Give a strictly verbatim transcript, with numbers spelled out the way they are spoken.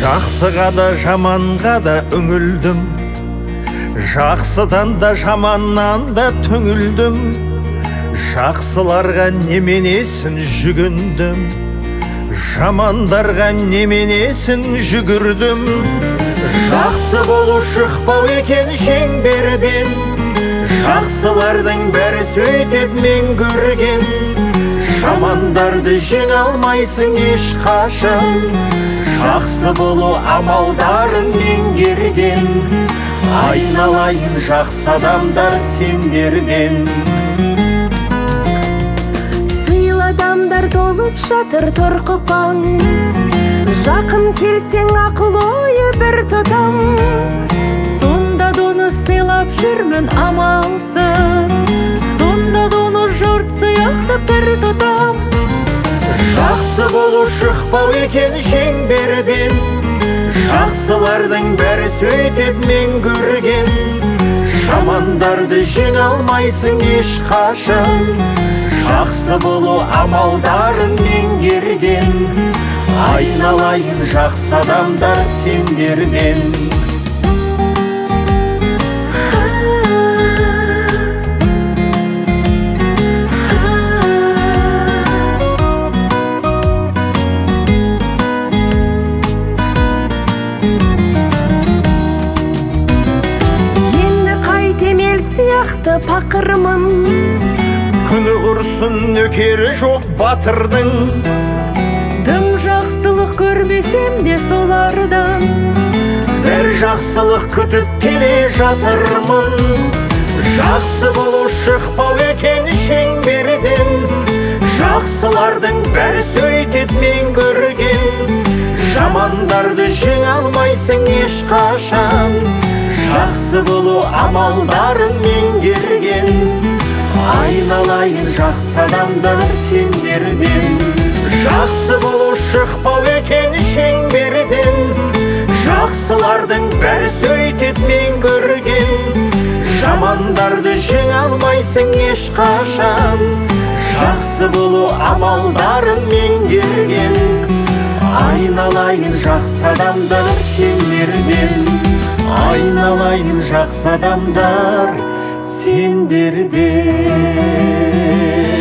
Жақсыға да жаманға да үңілдім, жақсыдан да жаманнан да түңілдім. Жақсыларға неменесін жүгіндім, жамандарға неменесін жүгірдім. Жақсы болу шықпау екен шеңберден, жақсылардың бәрі сөйтіп мен көрген. Жамандарды жеңе алмайсың ешқашан, жақсы болу амалдарын меңгерген. Айналайын жақсы адамдар сендерден. Сыйлы адамдар толып жатыр торқыпаң, жақын келсең ақыл ойы бір тұтам. Сонда да оны сыйлап жүрмін амалсыз, сонда да оны жұрт сияқтап бір тұтам. Жақсы болу шықпау екен шеңберден, жақсылардың бәрі сөйтіп мен көрген. Жамандарды жеңе алмайсың ешқашан, жақсы болу амалдарын меңгерген. Айналайын жақсы адамдар сендерден. Сияқты пақырмын, Күні құрсын нөкері жоқ батырдың. Дым жақсылық көрмесем де солардан, Бір жақсылық күтіп келе жатырмын. Жақсы болу шықпау екен шеңберден, жақсылардың бәрі сөйтіп мен көрген. Жамандарды жеңе алмайсың ешқашан, жақсы болу амалдарын меңгерген. Айналайын жақсы адамдар сендерден. Жақсы болу шықпау екен шеңберден, жақсылардың бәрі сөйтіп мен көрген. Жамандарды жеңе алмайсың ешқашан, жақсы болу амалдарын меңгерген. Айналайын жақсы адамдар сендерден. Айналайын жақсы адамдар сендерден.